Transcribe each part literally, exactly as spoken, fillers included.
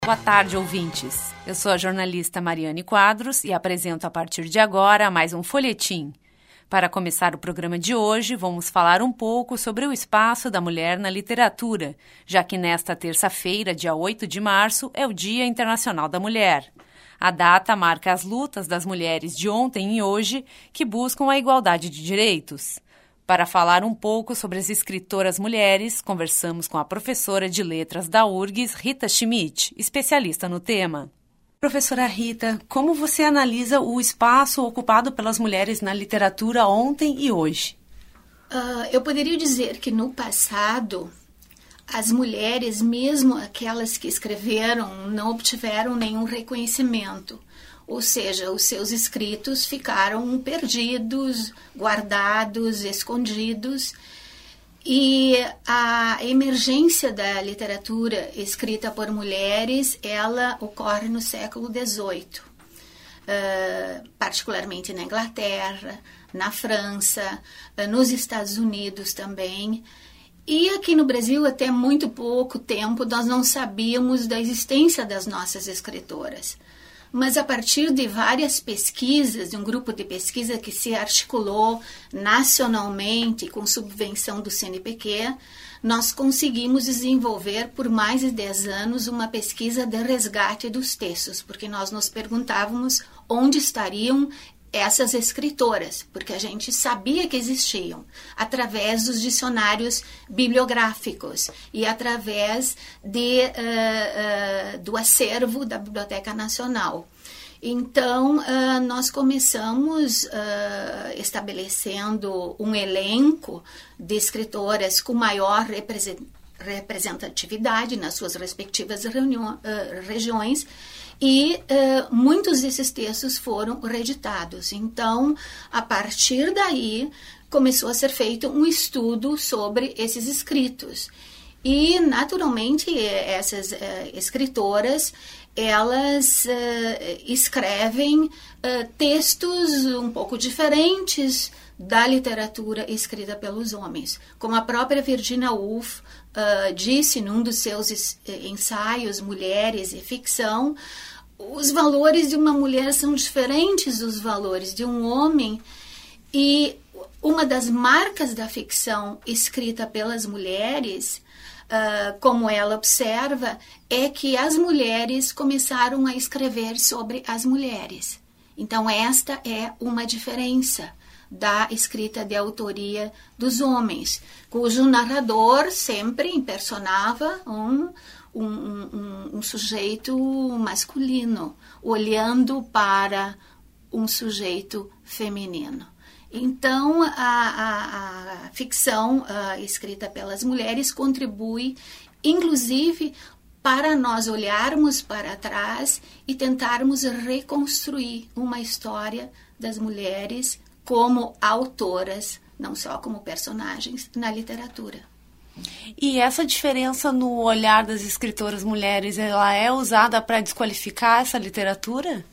Boa tarde, ouvintes. Eu sou a jornalista Mariane Quadros e apresento a partir de agora mais um folhetim. Para começar o programa de hoje, vamos falar um pouco sobre o espaço da mulher na literatura, já que nesta terça-feira, dia oito de março, é o Dia Internacional da Mulher. A data marca as lutas das mulheres de ontem e hoje que buscam a igualdade de direitos. Para falar um pouco sobre as escritoras mulheres, conversamos com a professora de letras da U R G S, Rita Schmidt, especialista no tema. Professora Rita, como você analisa o espaço ocupado pelas mulheres na literatura ontem e hoje? Uh, eu poderia dizer que no passado, as mulheres, mesmo aquelas que escreveram, não obtiveram nenhum reconhecimento. Ou seja, os seus escritos ficaram perdidos, guardados, escondidos. E a emergência da literatura escrita por mulheres, ela ocorre no século dezoito, uh, particularmente na Inglaterra, na França, uh, nos Estados Unidos também. E aqui no Brasil, até muito pouco tempo, nós não sabíamos da existência das nossas escritoras. Mas a partir de várias pesquisas, de um grupo de pesquisa que se articulou nacionalmente com subvenção do C N P Q, nós conseguimos desenvolver por mais de dez anos uma pesquisa de resgate dos textos, porque nós nos perguntávamos onde estariam essas escritoras, porque a gente sabia que existiam, através dos dicionários bibliográficos e através de, uh, uh, do acervo da Biblioteca Nacional. Então, uh, nós começamos uh, estabelecendo um elenco de escritoras com maior representatividade nas suas respectivas reuniões, uh, regiões, e uh, muitos desses textos foram reeditados. Então, a partir daí, começou a ser feito um estudo sobre esses escritos. E, naturalmente, essas uh, escritoras, elas uh, escrevem uh, textos um pouco diferentes da literatura escrita pelos homens. Como a própria Virginia Woolf uh, disse num dos seus ensaios, Mulheres e Ficção, os valores de uma mulher são diferentes dos valores de um homem, e uma das marcas da ficção escrita pelas mulheres, uh, como ela observa, é que as mulheres começaram a escrever sobre as mulheres. Então, esta é uma diferença da escrita de autoria dos homens, cujo narrador sempre impersonava um Um, um, um sujeito masculino, olhando para um sujeito feminino. Então, a, a, a ficção a, escrita pelas mulheres contribui, inclusive, para nós olharmos para trás e tentarmos reconstruir uma história das mulheres como autoras, não só como personagens, na literatura. E essa diferença no olhar das escritoras mulheres, ela é usada para desqualificar essa literatura?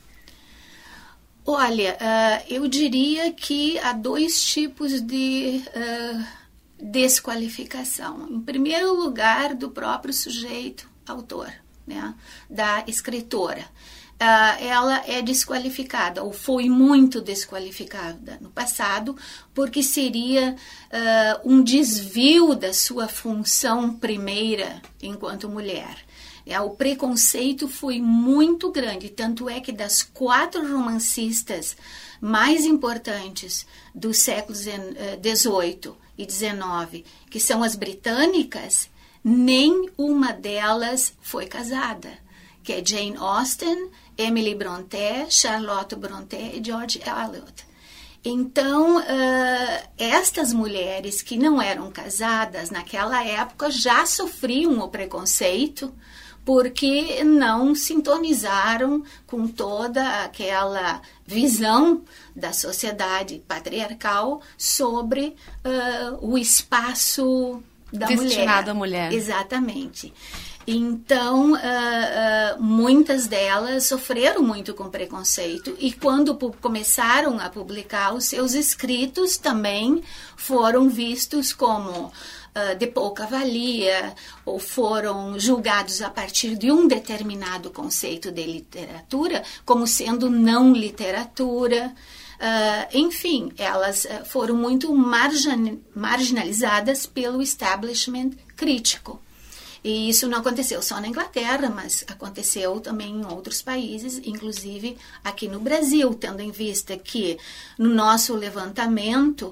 Olha, uh, eu diria que há dois tipos de uh, desqualificação. Em primeiro lugar, do próprio sujeito, autor, né, da escritora. Uh, ela é desqualificada, ou foi muito desqualificada no passado, porque seria uh, um desvio da sua função primeira enquanto mulher. É, o preconceito foi muito grande, tanto é que das quatro romancistas mais importantes dos séculos dezoito e dezenove, que são as britânicas, nem uma delas foi casada, que é Jane Austen, Emily Brontë, Charlotte Brontë e George Eliot. Então, uh, estas mulheres que não eram casadas naquela época já sofriam o preconceito porque não sintonizaram com toda aquela visão da sociedade patriarcal sobre uh, o espaço da mulher. Destinado à mulher. Exatamente. Então, uh, uh, muitas delas sofreram muito com preconceito e quando pu- começaram a publicar os seus escritos também foram vistos como uh, de pouca valia ou foram julgados a partir de um determinado conceito de literatura como sendo não literatura. Uh, enfim, elas uh, foram muito margin- marginalizadas pelo establishment crítico. E isso não aconteceu só na Inglaterra, mas aconteceu também em outros países, inclusive aqui no Brasil, tendo em vista que no nosso levantamento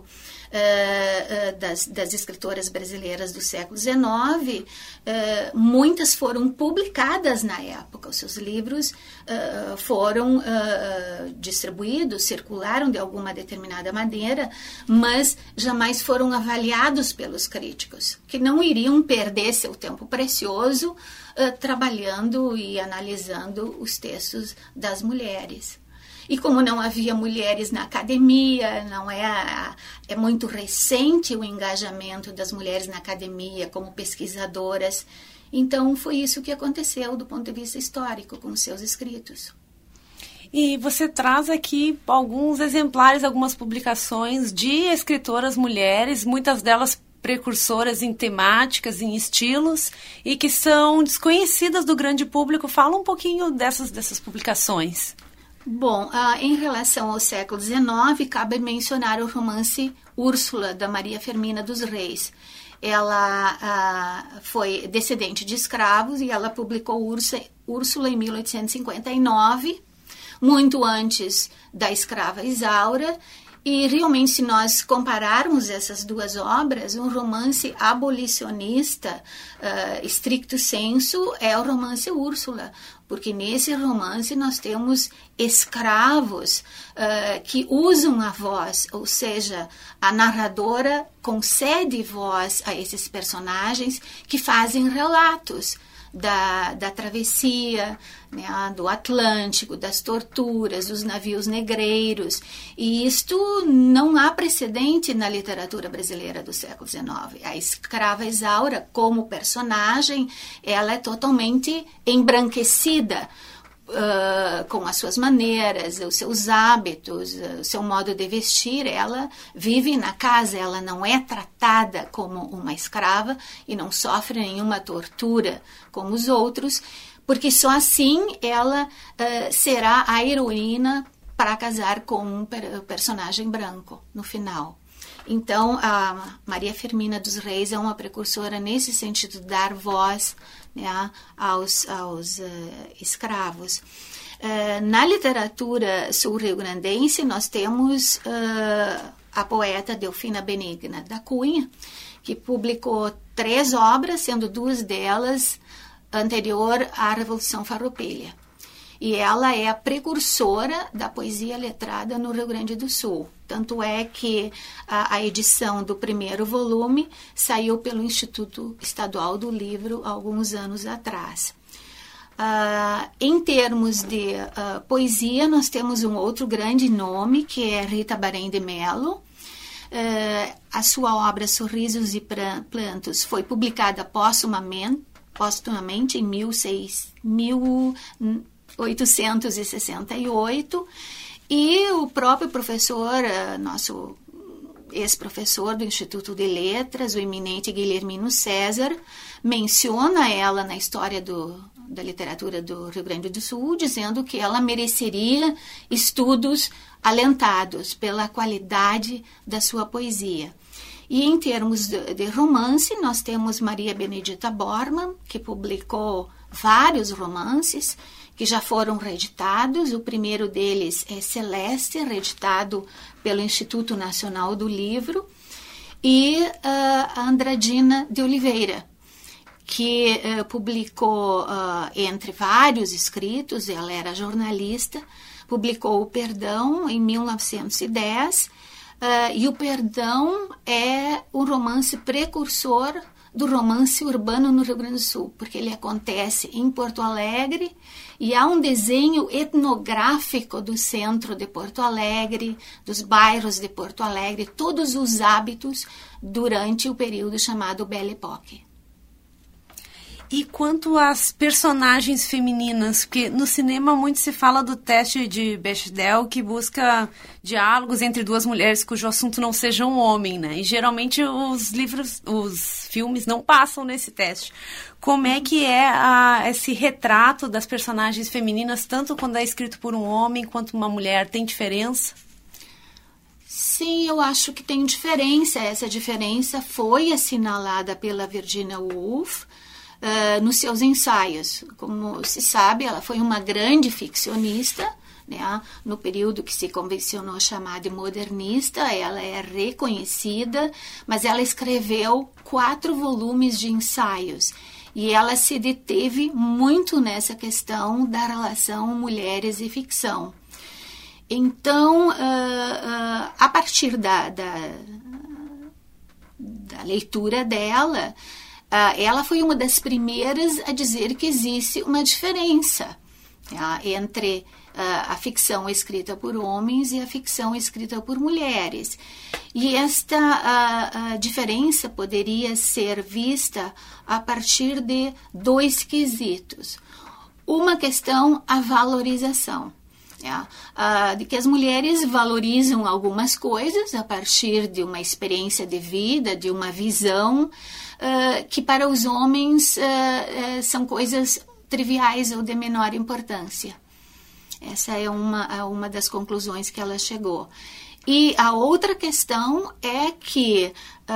uh, uh, das, das escritoras brasileiras do século dezenove, uh, muitas foram publicadas na época. Os seus livros uh, foram uh, distribuídos, circularam de alguma determinada maneira, mas jamais foram avaliados pelos críticos, que não iriam perder seu tempo precioso uh, trabalhando e analisando os textos das mulheres. E como não havia mulheres na academia, não é, é muito recente o engajamento das mulheres na academia como pesquisadoras, então foi isso que aconteceu do ponto de vista histórico com os seus escritos. E você traz aqui alguns exemplares, algumas publicações de escritoras mulheres, muitas delas precursoras em temáticas, em estilos, e que são desconhecidas do grande público. Fala um pouquinho dessas, dessas publicações. Bom, ah, em relação ao século dezenove, cabe mencionar o romance Úrsula, da Maria Firmina dos Reis. Ela ah, foi descendente de escravos e ela publicou Ursa, Úrsula em mil oitocentos e cinquenta e nove, muito antes da escrava Isaura. E realmente, se nós compararmos essas duas obras, um romance abolicionista, uh, stricto sensu, é o romance Úrsula, porque nesse romance nós temos escravos uh, que usam a voz, ou seja, a narradora concede voz a esses personagens que fazem relatos Da, da travessia, né, do Atlântico, das torturas, dos navios negreiros. E isto não há precedente na literatura brasileira do século dezenove. A escrava Isaura, como personagem, ela é totalmente embranquecida uh, com as suas maneiras, os seus hábitos, o seu modo de vestir. Ela vive na casa, ela não é tratada como uma escrava e não sofre nenhuma tortura como os outros, porque só assim ela uh, será a heroína para casar com um per- personagem branco no final. Então, a Maria Firmina dos Reis é uma precursora nesse sentido de dar voz, né, aos, aos uh, escravos. Uh, na literatura sul-rio-grandense, nós temos uh, a poeta Delfina Benigna da Cunha, que publicou três obras, sendo duas delas anterior à Revolução Farroupilha. E ela é a precursora da poesia letrada no Rio Grande do Sul. Tanto é que a, a edição do primeiro volume saiu pelo Instituto Estadual do Livro há alguns anos atrás. Uh, em termos de uh, poesia, nós temos um outro grande nome, que é Rita Barém de Melo. Uh, a sua obra Sorrisos e Plantos foi publicada póstumamente, póstumamente em mil oitocentos e sessenta e oito, e o próprio professor, nosso ex-professor do Instituto de Letras, o eminente Guilhermino César, menciona ela na história do, da literatura do Rio Grande do Sul, dizendo que ela mereceria estudos alentados pela qualidade da sua poesia. E em termos de, de romance, nós temos Maria Benedita Bormann, que publicou vários romances que já foram reeditados. O primeiro deles é Celeste, reeditado pelo Instituto Nacional do Livro, e uh, a Andradina de Oliveira, que uh, publicou, uh, entre vários escritos, ela era jornalista, publicou O Perdão em mil novecentos e dez, Uh, e O Perdão é um romance precursor do romance urbano no Rio Grande do Sul, porque ele acontece em Porto Alegre e há um desenho etnográfico do centro de Porto Alegre, dos bairros de Porto Alegre, todos os hábitos durante o período chamado Belle Époque. E quanto às personagens femininas, porque no cinema muito se fala do teste de Bechdel, que busca diálogos entre duas mulheres cujo assunto não seja um homem, né? E geralmente os livros, os filmes não passam nesse teste. Como é que é a, esse retrato das personagens femininas, tanto quando é escrito por um homem quanto uma mulher? Tem diferença? Sim, eu acho que tem diferença. Essa diferença foi assinalada pela Virginia Woolf Uh, nos seus ensaios. Como se sabe, ela foi uma grande ficcionista, né? No período que se convencionou chamar de modernista, ela é reconhecida, mas ela escreveu quatro volumes de ensaios e ela se deteve muito nessa questão da relação mulheres e ficção. Então, uh, uh, a partir da, da, da leitura dela, Uh, ela foi uma das primeiras a dizer que existe uma diferença uh, entre uh, a ficção escrita por homens e a ficção escrita por mulheres. E esta uh, uh, diferença poderia ser vista a partir de dois quesitos. Uma questão, a valorização. Yeah. Uh, de que as mulheres valorizam algumas coisas a partir de uma experiência de vida, de uma visão, uh, que para os homens uh, uh, são coisas triviais ou de menor importância. Essa é uma, uma das conclusões que ela chegou. E a outra questão é que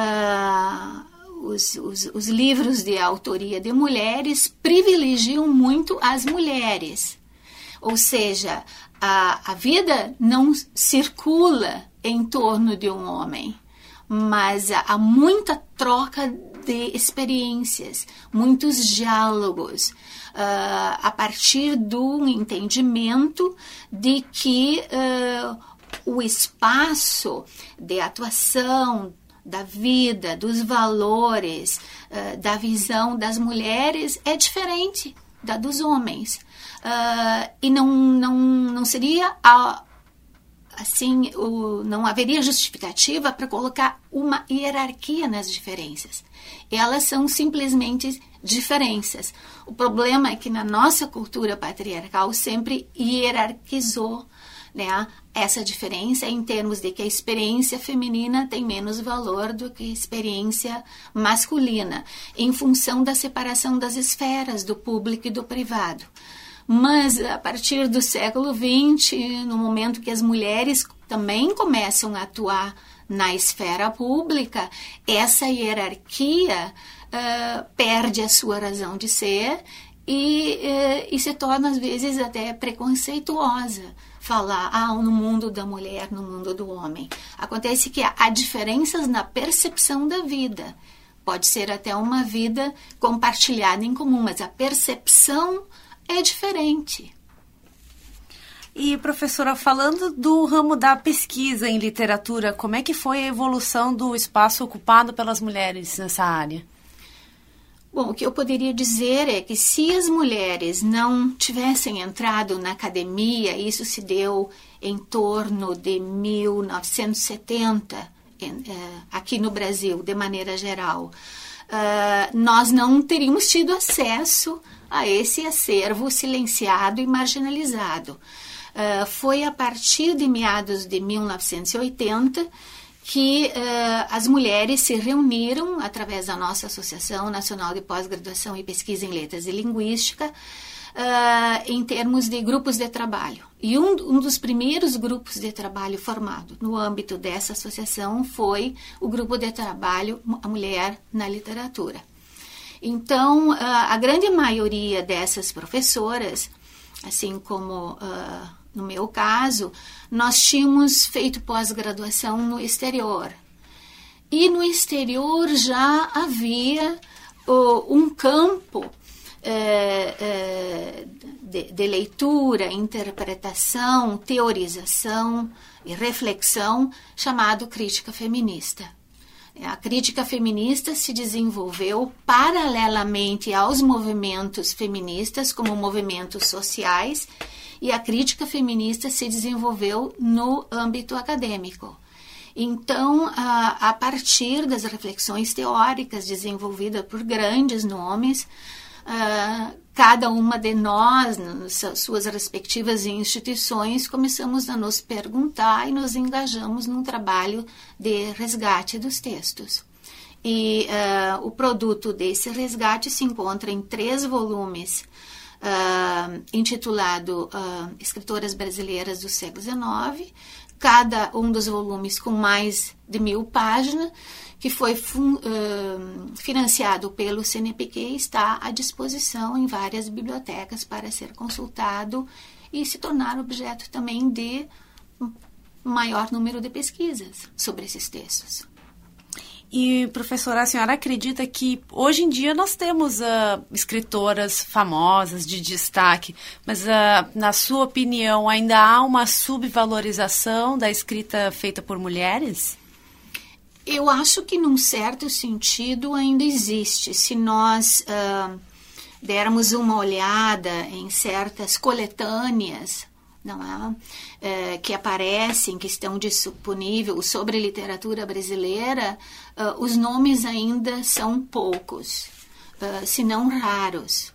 uh, os, os, os livros de autoria de mulheres privilegiam muito as mulheres. Ou seja, a, a vida não circula em torno de um homem, mas há, há muita troca de experiências, muitos diálogos, uh, a partir do entendimento de que uh, o espaço de atuação da vida, dos valores, uh, da visão das mulheres é diferente da dos homens. Uh, e não, não, não seria a, assim, o, não haveria justificativa para colocar uma hierarquia nas diferenças. Elas são simplesmente diferenças. O problema é que na nossa cultura patriarcal sempre hierarquizou, né, essa diferença em termos de que a experiência feminina tem menos valor do que a experiência masculina, em função da separação das esferas do público e do privado. Mas a partir do século vinte, no momento que as mulheres também começam a atuar na esfera pública, essa hierarquia uh, perde a sua razão de ser e, uh, e se torna às vezes até preconceituosa. Falar ah, no mundo da mulher, no mundo do homem. Acontece que há diferenças na percepção da vida. Pode ser até uma vida compartilhada em comum, mas a percepção é diferente. E, professora, falando do ramo da pesquisa em literatura, como é que foi a evolução do espaço ocupado pelas mulheres nessa área? Bom, o que eu poderia dizer é que se as mulheres não tivessem entrado na academia, isso se deu em torno de mil novecentos e setenta, aqui no Brasil, de maneira geral, nós não teríamos tido acesso a esse acervo silenciado e marginalizado. Foi a partir de meados de mil novecentos e oitenta que uh, as mulheres se reuniram através da nossa Associação Nacional de Pós-Graduação e Pesquisa em Letras e Linguística uh, em termos de grupos de trabalho. E um, um dos primeiros grupos de trabalho formado no âmbito dessa associação foi o grupo de trabalho A Mulher na Literatura. Então, uh, a grande maioria dessas professoras, assim como... Uh, No meu caso, nós tínhamos feito pós-graduação no exterior. E no exterior já havia uh, um campo uh, uh, de, de leitura, interpretação, teorização e reflexão chamado crítica feminista. A crítica feminista se desenvolveu paralelamente aos movimentos feministas como movimentos sociais, e a crítica feminista se desenvolveu no âmbito acadêmico. Então, a, a partir das reflexões teóricas desenvolvidas por grandes nomes, uh, cada uma de nós, nas suas respectivas instituições, começamos a nos perguntar e nos engajamos num trabalho de resgate dos textos. E uh, o produto desse resgate se encontra em três volumes, uh, intitulado uh, Escritoras Brasileiras do Século dezenove, cada um dos volumes com mais de mil páginas, que foi fun, uh, financiado pelo C N Pq, está à disposição em várias bibliotecas para ser consultado e se tornar objeto também de maior número de pesquisas sobre esses textos. E, professora, a senhora acredita que hoje em dia nós temos uh, escritoras famosas de destaque, mas uh, na sua opinião ainda há uma subvalorização da escrita feita por mulheres? Eu acho que num certo sentido ainda existe. Se nós uh, dermos uma olhada em certas coletâneas, não é? É, que aparecem, que estão disponíveis sobre literatura brasileira, uh, os nomes ainda são poucos, uh, se não raros.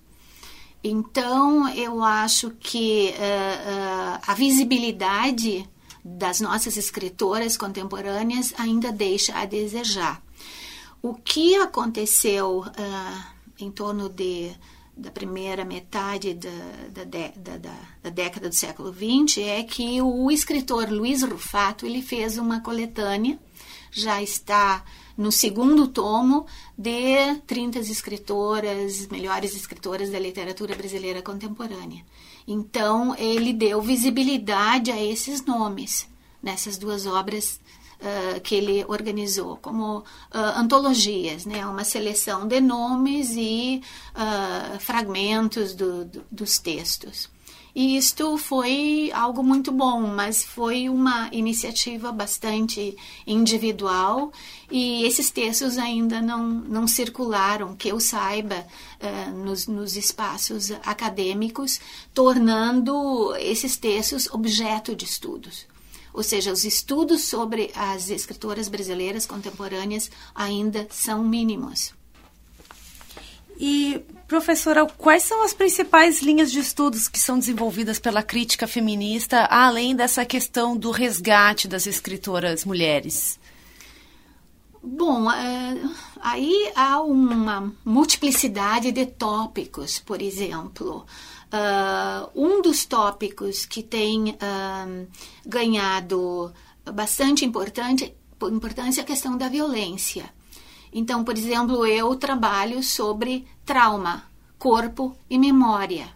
Então, eu acho que uh, uh, a visibilidade das nossas escritoras contemporâneas ainda deixa a desejar. O que aconteceu uh, em torno de da primeira metade da, da, da, da, da década do século vinte é que o escritor Luiz Rufato ele fez uma coletânea, já está no segundo tomo, de trinta escritoras, melhores escritoras da literatura brasileira contemporânea. Então, ele deu visibilidade a esses nomes, nessas duas obras Uh, que ele organizou como uh, antologias, né? Uma seleção de nomes e uh, fragmentos do, do, dos textos. E isto foi algo muito bom, mas foi uma iniciativa bastante individual e esses textos ainda não, não circularam, que eu saiba, uh, nos, nos espaços acadêmicos, tornando esses textos objeto de estudos. Ou seja, os estudos sobre as escritoras brasileiras contemporâneas ainda são mínimos. E, professora, quais são as principais linhas de estudos que são desenvolvidas pela crítica feminista, além dessa questão do resgate das escritoras mulheres? Bom, é, aí há uma multiplicidade de tópicos, por exemplo. Uh, um dos tópicos que tem uh, ganhado bastante importante, importância é a questão da violência. Então, por exemplo, eu trabalho sobre trauma, corpo e memória,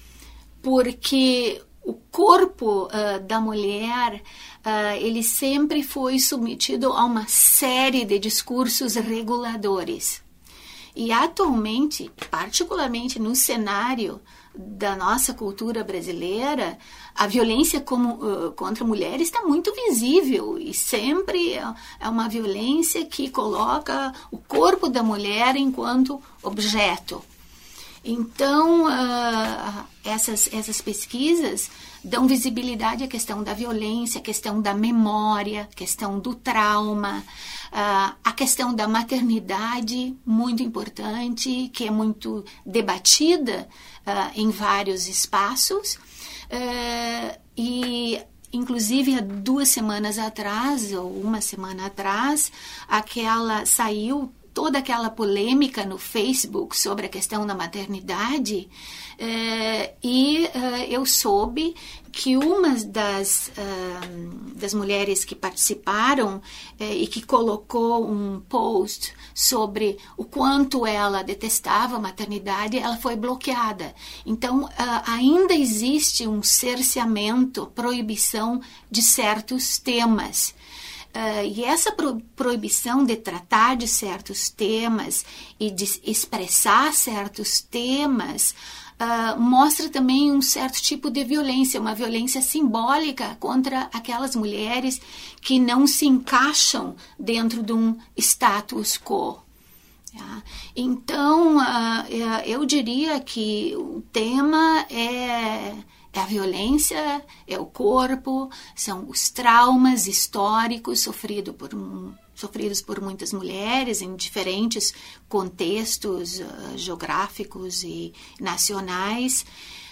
porque o corpo uh, da mulher, uh, ele sempre foi submetido a uma série de discursos reguladores. E atualmente, particularmente no cenário da nossa cultura brasileira, a violência como, uh, contra mulheres está muito visível e sempre é, é uma violência que coloca o corpo da mulher enquanto objeto. Então, uh, essas, essas pesquisas dão visibilidade à questão da violência, à questão da memória, à questão do trauma, uh, à questão da maternidade, muito importante, que é muito debatida uh, em vários espaços. Uh, e, inclusive, há duas semanas atrás, ou uma semana atrás, aquela saiu toda aquela polêmica no Facebook sobre a questão da maternidade, eh, e eh, eu soube que uma das, uh, das mulheres que participaram eh, e que colocou um post sobre o quanto ela detestava a maternidade, ela foi bloqueada. Então, uh, ainda existe um cerceamento, proibição de certos temas. Uh, e essa pro- proibição de tratar de certos temas e de expressar certos temas uh, mostra também um certo tipo de violência, uma violência simbólica contra aquelas mulheres que não se encaixam dentro de um status quo. Tá? Então, uh, eu diria que o tema é, é a violência, é o corpo, são os traumas históricos sofrido por, sofridos por muitas mulheres em diferentes contextos uh, geográficos e nacionais.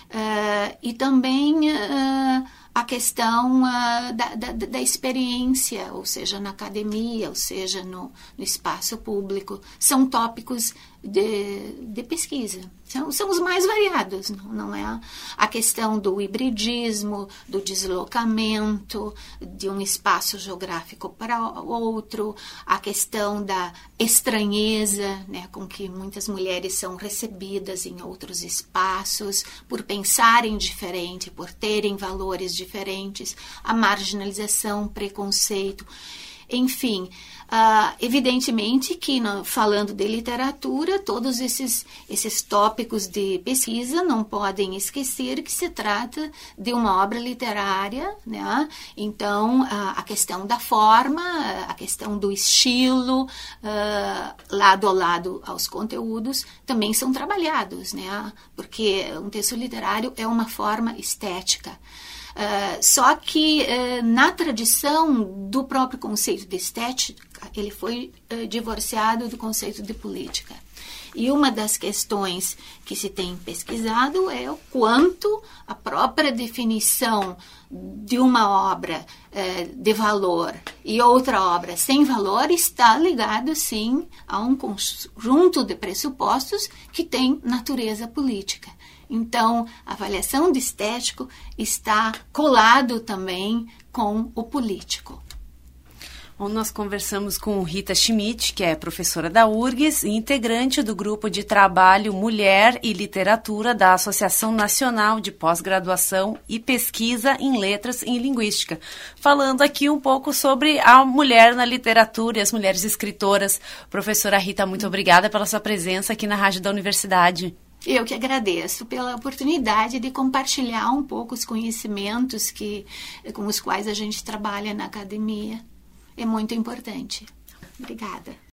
Uh, e também uh, a questão uh, da, da, da experiência, ou seja, na academia, ou seja, no, no espaço público. São tópicos de, de pesquisa. São, são os mais variados, não, não é? A questão do hibridismo, do deslocamento de um espaço geográfico para outro, a questão da estranheza, né, com que muitas mulheres são recebidas em outros espaços, por pensarem diferente, por terem valores diferentes, a marginalização, preconceito, enfim. Uh, evidentemente que, no, falando de literatura, todos esses, esses tópicos de pesquisa não podem esquecer que se trata de uma obra literária, né? Então, uh, a questão da forma, a questão do estilo, uh, lado a lado aos conteúdos, também são trabalhados, né? Porque um texto literário é uma forma estética. Uh, só que uh, na tradição do próprio conceito de estética, ele foi uh, divorciado do conceito de política. E uma das questões que se tem pesquisado é o quanto a própria definição de uma obra uh, de valor e outra obra sem valor está ligado, sim, a um conjunto de pressupostos que tem natureza política. Então, a avaliação do estético está colado também com o político. Bom, nós conversamos com Rita Schmidt, que é professora da U R G S e integrante do Grupo de Trabalho Mulher e Literatura da Associação Nacional de Pós-Graduação e Pesquisa em Letras e Linguística, falando aqui um pouco sobre a mulher na literatura e as mulheres escritoras. Professora Rita, muito obrigada pela sua presença aqui na Rádio da Universidade. Eu que agradeço pela oportunidade de compartilhar um pouco os conhecimentos que, com os quais a gente trabalha na academia. É muito importante. Obrigada.